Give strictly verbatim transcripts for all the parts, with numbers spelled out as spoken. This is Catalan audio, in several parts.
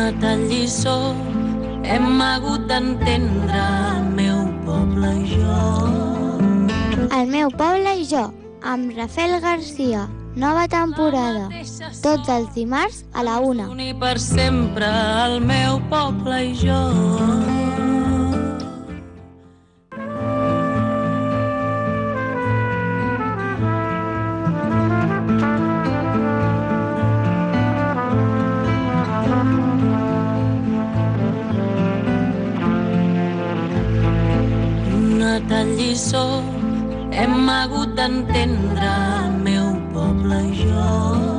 una tal lliçó hem hagut d'entendre el meu poble i jo. El meu poble i jo, amb Rafael Garcia. Nova temporada. Tots els dimarts a la una. Unir per sempre el meu poble i jo. Una tal lliçó hem hagut d'entendre el meu poble i jo.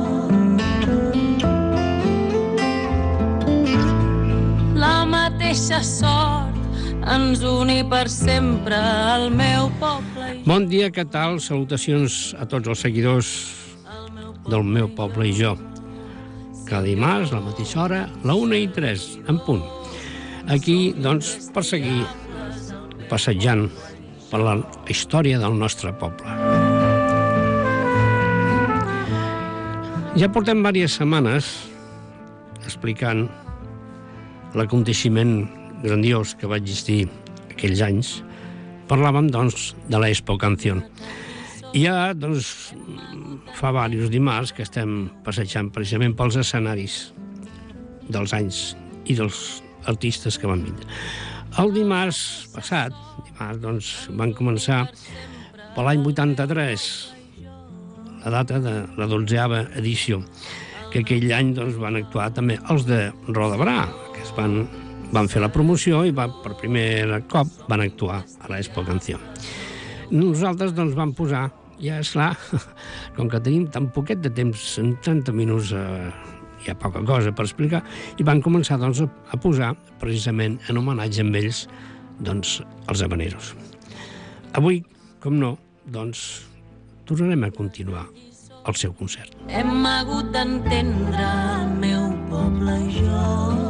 La mateixa sort ens uni per sempre el meu poble i jo. Bon dia, què tal? Salutacions a tots els seguidors del meu poble i jo. Cada dimarts, a la mateixa hora, la una i tres, en punt. Aquí, doncs, per seguir passejant per la història del nostre poble. Ja portem diverses setmanes explicant l'aconteixement grandiós que va existir aquells anys. Parlàvem, doncs, de l'Expo Canción. I ja, doncs, fa diversos dimarts que estem passejant precisament pels escenaris dels anys i dels artistes que van vindre. El dimarts passat, dimarts, doncs, van començar per l'any vuitanta-tres, la data de la dotzeava edició, que aquell any, doncs, van actuar també els de Roda Brà, que es van, van fer la promoció i va, per primer cop van actuar a l'Expo Canción. Nosaltres, doncs, vam posar, ja és clar, com que tenim tan poquet de temps, en trenta minuts, eh, hi ha poca cosa per explicar, i van començar, doncs, a posar, precisament, en homenatge amb ells, doncs, els habaneros. Avui, com no, doncs, tornarem a continuar el seu concert. Hem hagut d'entendre el meu poble i jo.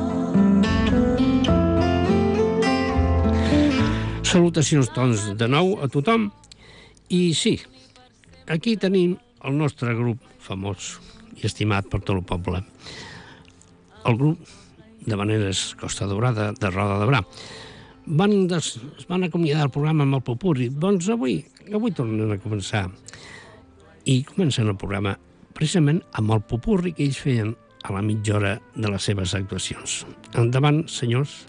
Salutacions, doncs, de nou a tothom. I sí, aquí tenim el nostre grup famós i estimat per tot el poble. El grup de Habaneres Costa Daurada de Roda de Brà. Van des, es van acomiadar el programa amb el popurri. Doncs avui, avui tornen a començar. I comencen el programa precisament amb el popurri que ells feien a la mitja hora de les seves actuacions. Endavant, senyors.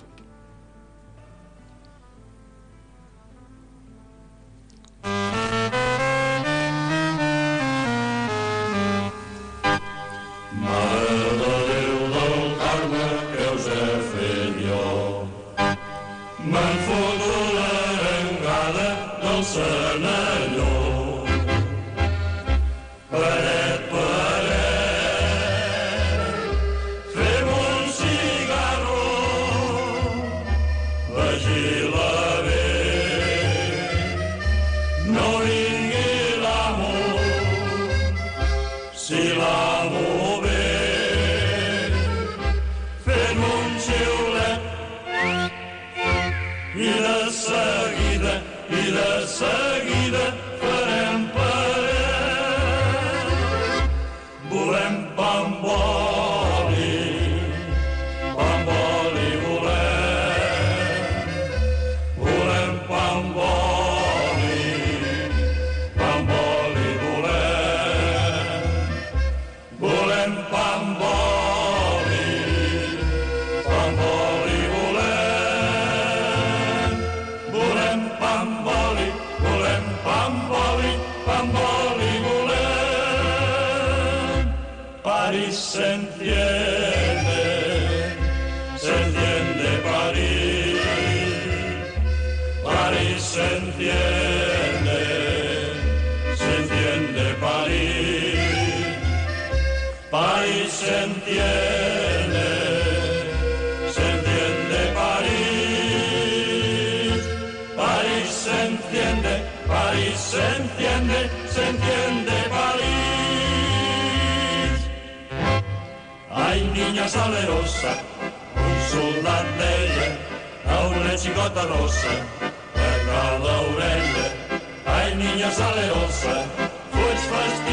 Salerosa, un soldat deia a una xicota rossa de cada orella. Ai, niña salerosa, fuig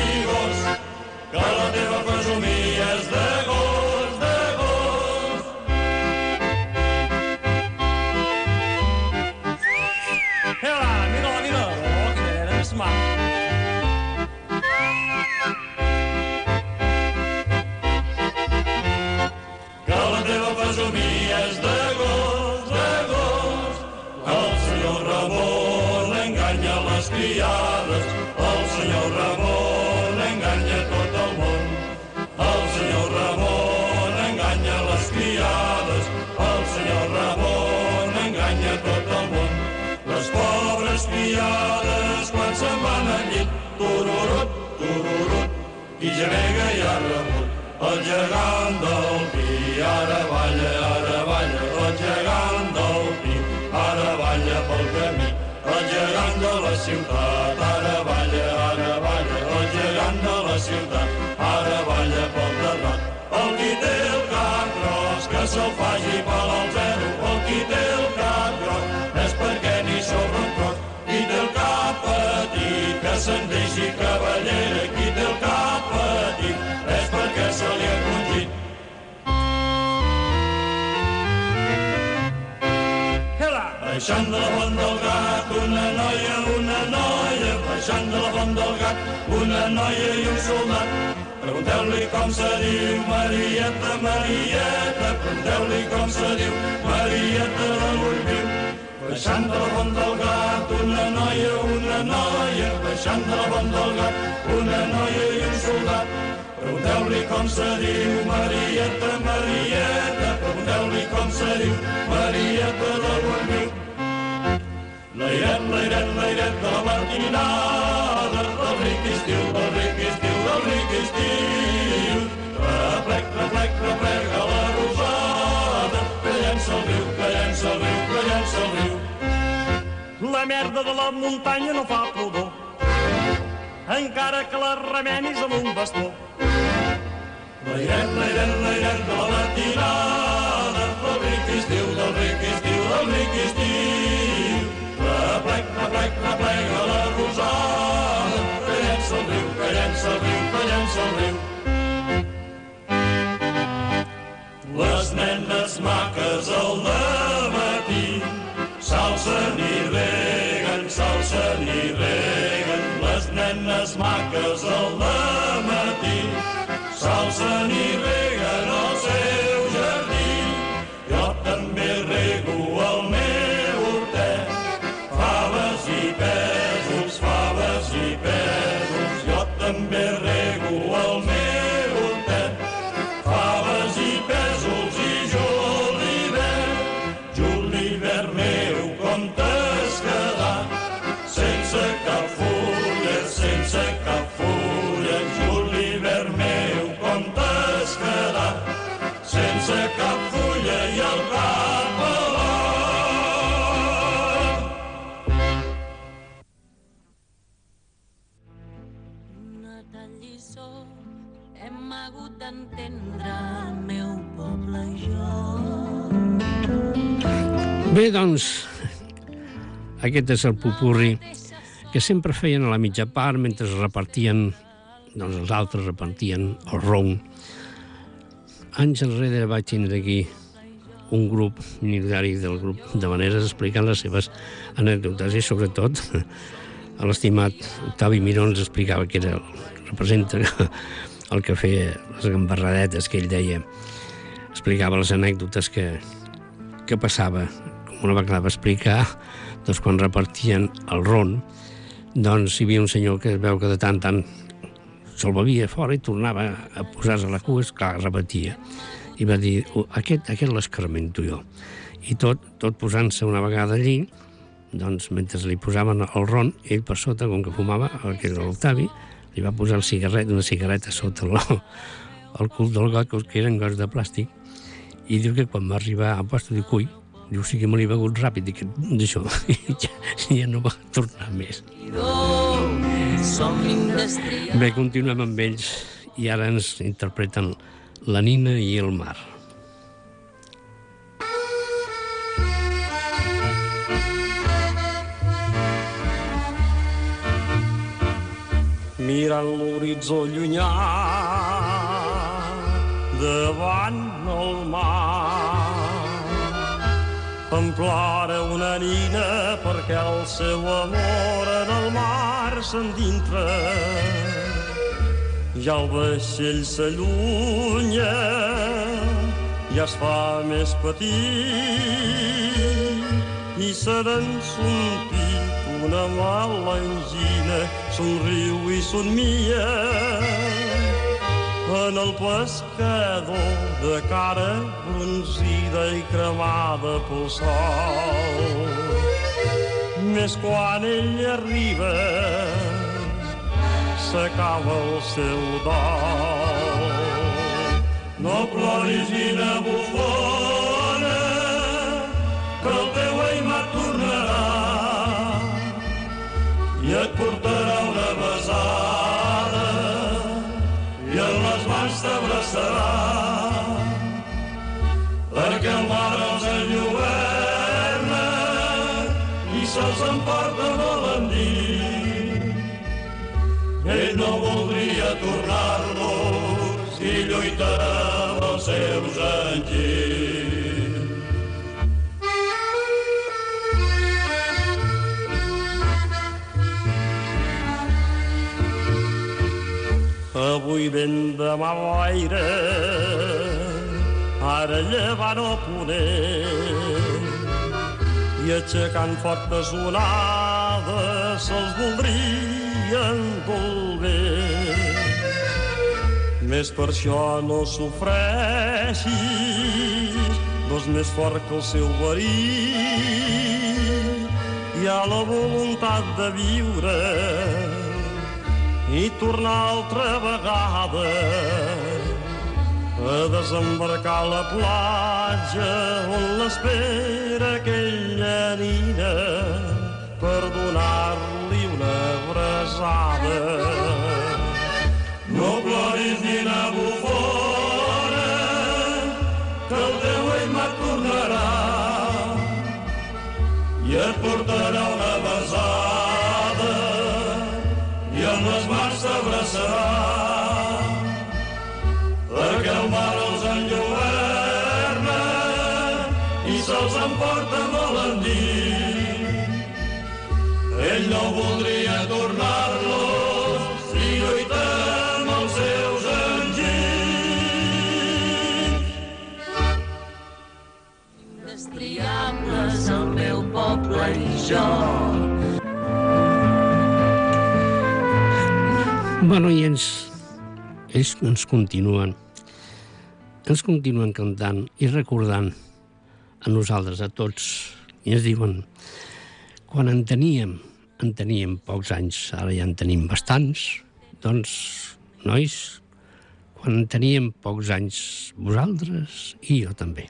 fastigós, que la teva fesomia és de gos, de gos. teva fesomia és d'agost, d'agost. El senyor Ramon enganya les criades, el senyor Ramon enganya tot el món. El senyor Ramon enganya les criades, el senyor Ramon enganya tot el món. Les pobres criades quan se'n van al llit, tururut, tururut, i gemega i ha rebut. El gegant del pi ara balla, ara balla, el gegant del pi ara balla pel camí. El gegant de la ciutat ara balla, ara balla, el gegant de la ciutat ara balla pel terrat. El qui té el cap gros que se'l faci pel al zero, el qui té el cap gros és perquè n'hi sobra un tros. Qui té el cap petit que se'n deixi cavallera, qui té el cap petit és perquè se li ha congit. Baixant de la font del gat, una noia, una noia, baixant de la font del gat, una noia i un soldat. Pregunteu-li com se diu Marieta, Marieta, pregunteu-li com se diu Marieta de l'Ullviu. Baixant de la font del gat, una noia, una noia, baixant de la font del gat, una noia i un soldat. Pregunteu-li com se diu Marieta, Marieta, pregunteu-li com se diu Marieta de l'Ullviu. L'airet, l'airet, l'airet de la matinada, del ric estiu, del ric estiu, del ric estiu. Replec, replec, replega la rosada, que llença el riu, que llença el riu, que llença el riu. La merda de la muntanya no fa pudor, encara que la remenis amb un bastó. L'airet, l'airet, l'airet de la matinada, del ric estiu, del ric estiu, del ric estiu. Replec, replec, replega la rosada, que llença el riu, que llença el riu, que llença el riu. Les nenes maques al dematí s'alcen i reguen, s'alcen i reguen. Les nenes maques al dematí s'alcen i reguen el seu jardí. Jo també rego el meu hortet, faves i pèsols, faves i pèsols. Jo també rego el meu hortet, faves i pèsols i julivert. Julivert meu, com t'has quedat, sense cap fulla, sense cap fulla. Julivert meu, com t'has quedat, sense cap fulla i el cap pelat. Una tal lliçó hem hagut d'entendre el meu poble i jo. Bé, doncs, aquest és el popurri que sempre feien a la mitja part mentre es repartien, doncs els altres repartien el ron. Anys enrere vaig tindre aquí un grup minoritari del grup de Maneres explicant les seves anècdotes i sobretot l'estimat Octavi Miró ens explicava que era el, representa el que feia les gambarradetes que ell deia. Explicava les anècdotes que, que passava. Com una vegada va explicar, doncs quan repartien el ron, doncs hi havia un senyor que es veu que de tant en tant se'l bevia fora i tornava a posar-se a la cua, esclar, repetia. I va dir, oh, aquest, aquest l'escarmento jo. I tot, tot posant-se una vegada allí, doncs mentre li posaven el ron, ell per sota, com que fumava, que era l'Octavi, li va posar el cigarret, una cigarreta sota el, el cul del got, que eren gots de plàstic, i diu que quan va arribar a posta, diu, cui, diu, sí que me l'he begut ràpid, i que d'això, ja, ja no va tornar més. Bé, continuem amb ells i ara ens interpreten La Nina i el mar. Mirant l'horitzó llunyà davant el mar, em plora una nina perquè el seu amor en el mar s'endintra. Ja el vaixell s'allunya ja es fa més petit i serem son pit una melangina, somriu i somia en el pescador de cara bronzida i cremada pel sol. Més quan ell arriba s'acaba el seu dol. No ploris, nina bufona, que el teu aimat tornarà i et portarà una besada i en les mans t'abraçarà, perquè el mar els enlluerna i se'ls emporta molt endins. Ell no voldria tornar-los i lluita amb els seus enginys. Avui vent de mal aire, ara llevant o ponent, i aixecant fortes onades se'ls voldrien dur vent. Més per això no sofreixis, no és més fort que el seu verí. Hi ha la voluntat de viure i tornar altra vegada a desembarcar a la platja on l'espera aquella nina per donar-li una abraçada. No ploris, nina bufona, que el teu aimat tornarà i et portarà una besada i amb les mans t'abraçarà, perquè el mar els enlluerna i se'ls emporta molt endins. Ell no voldria tornar-los si lluita amb els seus enginys. Indestriables el meu poble i jo. Bueno, i ens, ells ens continuen, ens continuen cantant i recordant a nosaltres, a tots, i ens diuen, quan en teníem, en teníem pocs anys, ara ja en tenim bastants, doncs, nois, quan en teníem pocs anys, vosaltres i jo també.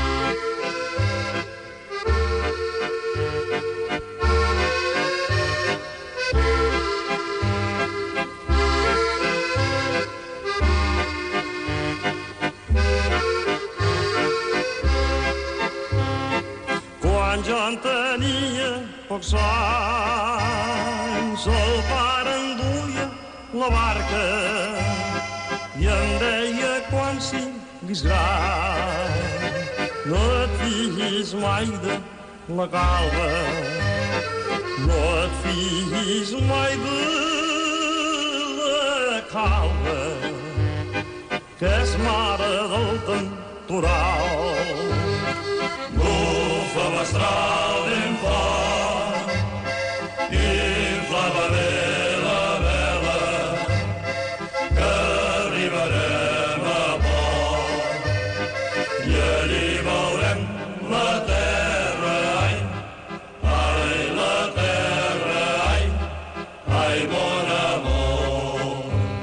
Jo en tenia pocs anys, el pare enduia la barca i em deia quan siguis gran, no et fiïs mai de la calva, no et fiïs mai de la calva, que és mare del temporal. Bufa mestral ben fort, inflava bé la vela, que arribarem a port i allí veurem la terra, ai, ai, la terra, ai, ai, bon amor.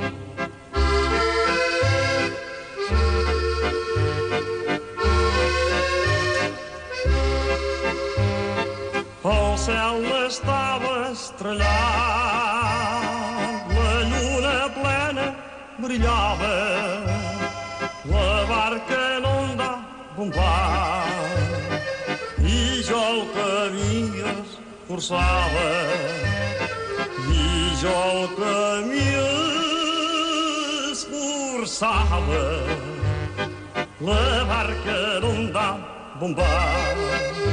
El cel estava estrellat, la lluna plena brillava, la barca en onda bombava, i jo el camí esforçava, i jo el camí esforçava, la barca en onda bombava.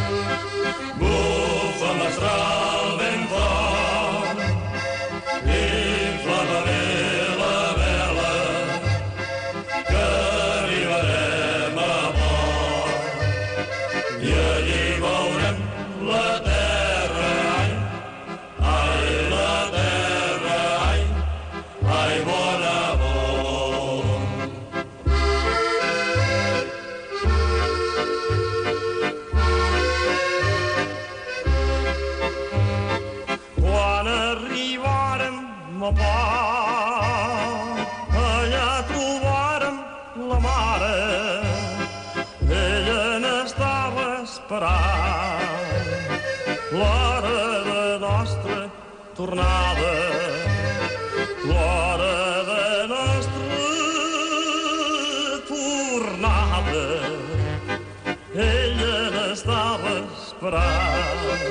Bufa mestral ben fort, inflava bé la vela, que arribarem a port esperar l'hora de nostra tornada, l'hora de nostra tornada. Ella n'estava esperant.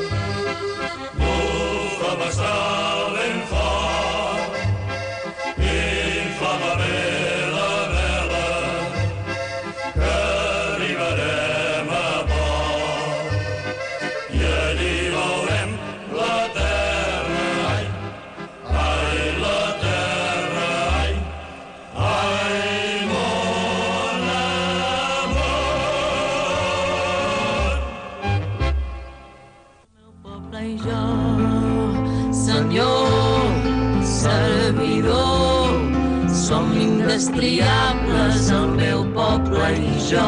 Bufa mestral ben fort, inflama bé la vela, que arribarem a port i allí veurem la terra, ai, ai, la terra, ai, ai, mon amor. Meu poble i jo, Senyor, servidor, som indestriables, el meu poble i jo.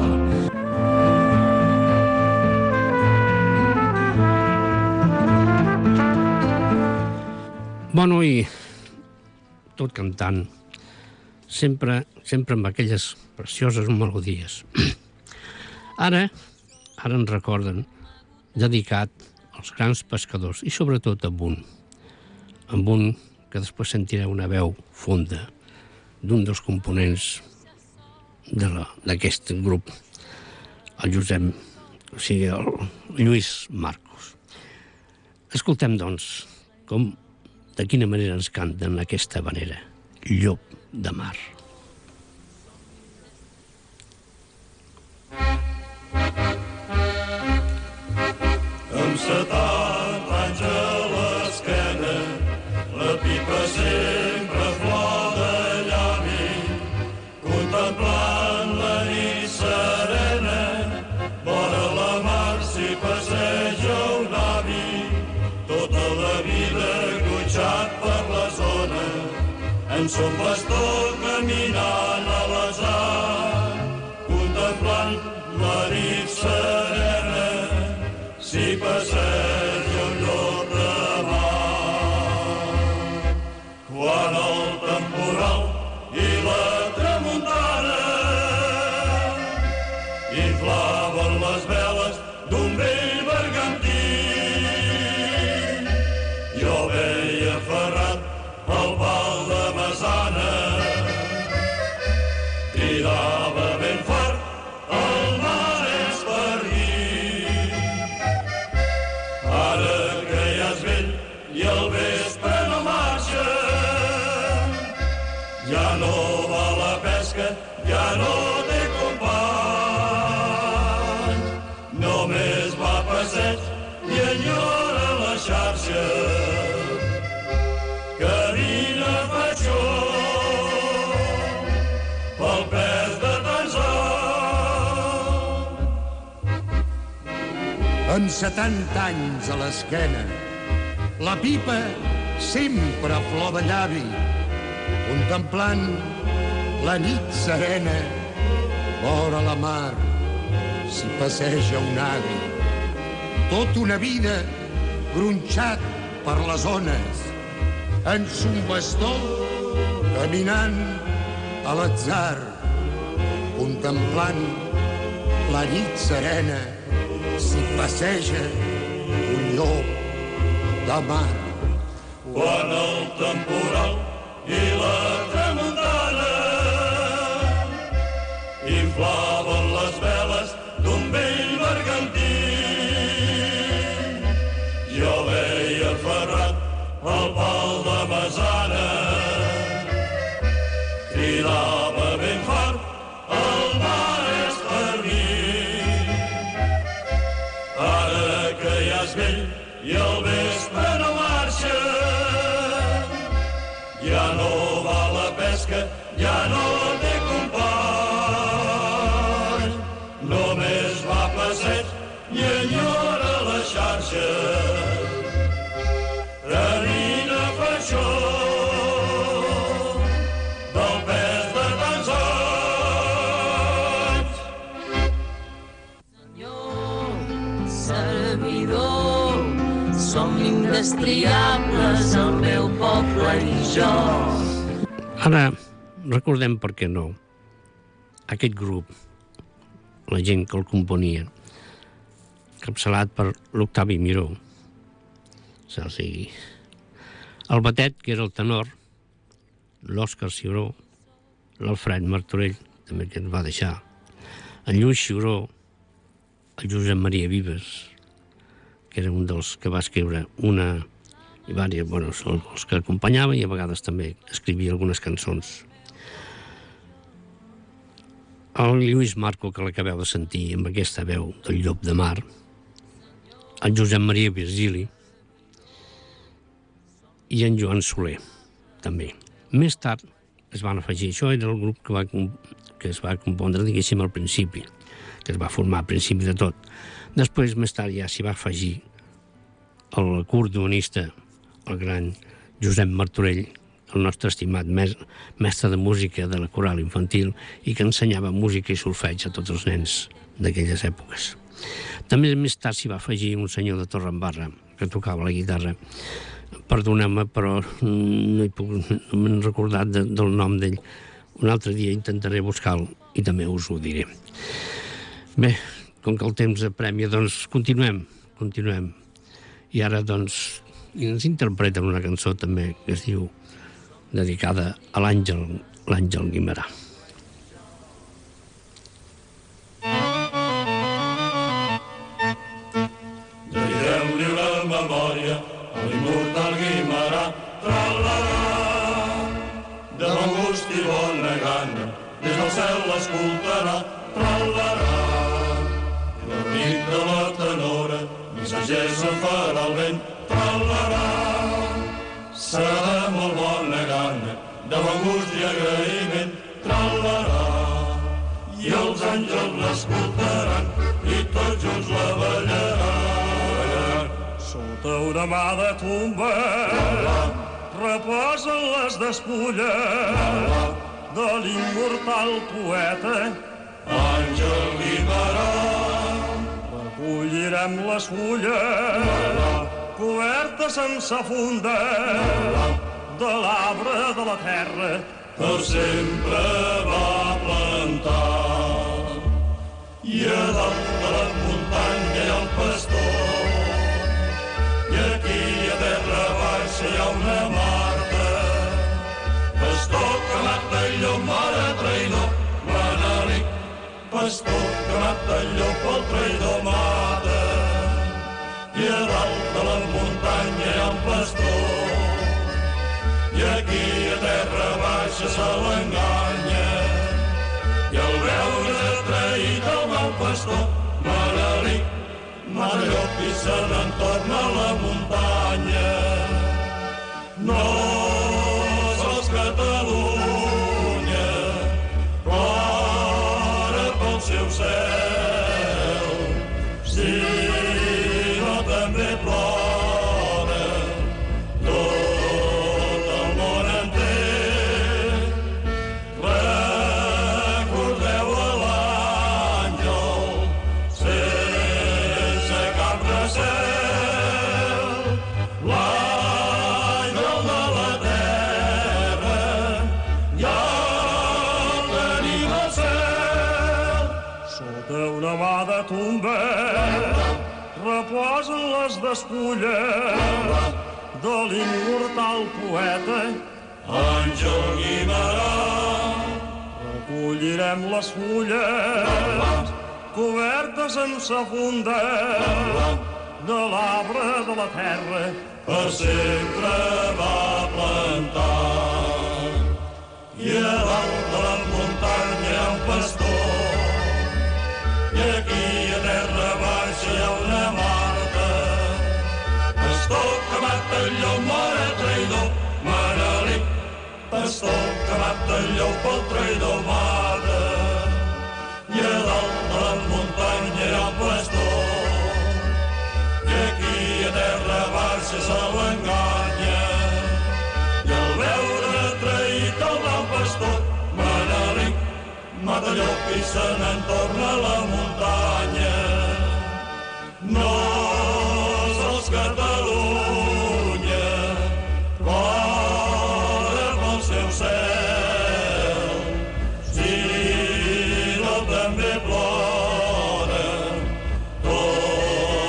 Bueno, i tot cantant, sempre, sempre amb aquelles precioses melodies. Ara, ara ens recorden, dedicat als grans pescadors, i sobretot amb un, amb un que després sentireu una veu fonda d'un dels components d'aquest grup, el Josep, o sigui, el Lluís Marcos. Escoltem, doncs, com, de quina manera ens canten aquesta manera, Llop de mar. Amb setanta anys a l'esquena, la pipa sempre flor de llavi, contemplant la nit serena, vora la mar s'hi passeja un avi, tota la vida gotxat per la zona, en son bastó caminant a l'esar, contemplant la nit serena, s'hi passeja un llop de mar. Quan el temporal i la tramuntana inflaven les veles d'un vell bergantí, jo veia ferrat al pal de Massana, cridava ben fort, el mar és per mi. Ara que ja és vell i el vespre no marxa, ja no va la pesca, ja no té company, només va a passeig i enyora la xarxa. Carina Patxó, pel pes de tants anys. Amb setanta anys a l'esquena, la pipa sempre flor de llavi, contemplant la nit serena, vora la mar s'hi passeja un avi, tota una vida gronxat per les ones, en son bastó caminant a l'atzar, contemplant la nit serena, s'hi passeja un llop de mar. Quan el temporal i la tramuntana inflaven les veles d'un vell bergantí, jo veia ferrat al pal de Massana, cridava ben fort, el mar és per mi. Ara que ja és vell i el vespre no marxa, ja no va la pesca, ja no té company, només va a passeig i enyora la xarxa. Carina Patxó, del pes de tants anys. Senyor, servidor, som indestriables, el meu poble i jo. Ara, recordem per què no, aquest grup, la gent que el componia, capçalat per l'Octavi Miró. O sigui, el Batet, que era el tenor, l'Òscar Ciuró, l'Alfred Martorell, també que ens va deixar, el Lluís Ciuró, el Josep Maria Vives, que era un dels que va escriure una i diverses, bueno, són els que acompanyava i a vegades també escrivia algunes cançons. El Lluís Marco, que l'acabeu de sentir amb aquesta veu del Llop de Mar, el Josep Maria Virgili i en Joan Soler, també. Més tard es van afegir, això era el grup que, va, que es va compondre, diguéssim, al principi, que es va formar al principi de tot. Després, més tard, ja s'hi va afegir el acordeonista, el gran Josep Martorell, el nostre estimat mestre de música de la coral infantil i que ensenyava música i solfeig a tots els nens d'aquelles èpoques. També més tard s'hi va afegir un senyor de Torredembarra que tocava la guitarra. Perdoneu-me, però no, hi puc, no m'he recordat de, del nom d'ell. Un altre dia intentaré buscar-lo i també us ho diré. Bé, com que el temps apremia, doncs continuem, continuem. I ara, doncs, ens interpreten una cançó també que es diu dedicada a l'Àngel, l'Àngel Guimerà. Traiem-li una memòria a l'immortal Guimerà, tra-la-la, de bon gust i bona gana, des del cel l'escoltarà, tra-la-la, i la nit de la tenora, missatgers en farà el vent, tra-la-la, serà de molt bona gana, de bon gust i agraïment, tra-la-la, i els àngels l'escoltaran i tots junts la ballaran. Sota una mà de tomba reposen les despulles de l'immortal poeta Àngel Guimerà. Recollirem les fulles cobertes sense funda de l'arbre de la terra per sempre va plantar. I a dalt de la muntanya hi ha el pastor, i aquí a terra baixa hi ha una Marta. Pastor que mata el llop, mare traïdor, l'enemic. Pastor que mata el llop, el traïdor mata. I a dalt de la muntanya hi ha un pastor, i aquí a terra baixa se l'enganya. I al veure traït el mal pastor, Manelic, mata llop i se n'en torna a la muntanya. No sols Catalunya plora pel seu cel, sinó també plora tot el món enter. Recordeu a l'àngel sense cap recel, l'àngel de la terra ja el tenim al cel. sota una mà de tomba reposen les despulles de l'immortal poeta. Àngel Guimerà. Recollirem les fulles cobertes sense funda de l'arbre de la terra Per sempre va plantar. I a dalt de la muntanya hi ha un pastor, i aquí a terra baixa hi ha una Marta. Pastor que mata el llop, mare traïdor, Manelic. Pastor que mata el llop, el traïdor mata. I a dalt de la muntanya hi ha un pastor, i aquí a terra baixa se l'enganya. I al veure traït el mal pastor, Manelic, mata llop i se n'en torna a la muntanya. No sols Catalunya plora pel seu cel, sinó també plora tot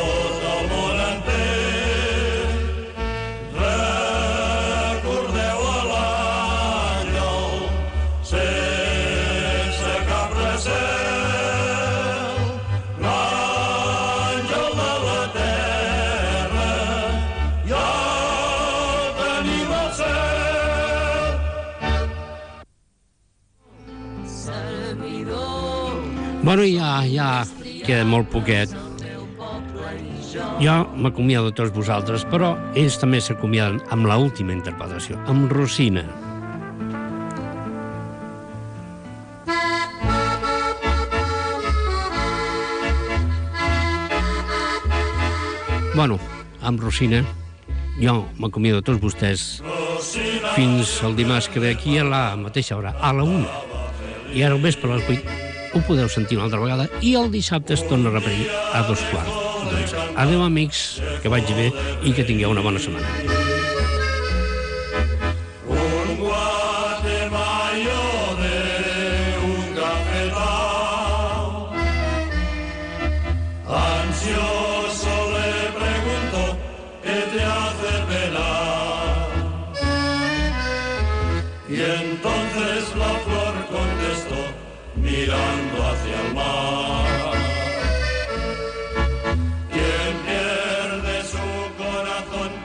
Bueno, ja, ja queda molt poquet. Jo m'acomiado de tots vosaltres, però ells també s'acomiaden amb l'última interpretació, amb Rosina. Bueno, amb Rosina, jo m'acomiado de tots vostès fins al dimarts que ve aquí a la mateixa hora, a la una. I ara al vespre a les vuit ho podeu sentir una altra vegada i el dissabte es torna a repetir a dos quarts. Doncs adeu, amics, que vagi bé i que tingueu una bona setmana. Un guatemayo de un cafetal, ansioso le preguntó ¿qué te hace pelar? Y entonces la flor contestó mirando hacia el mar.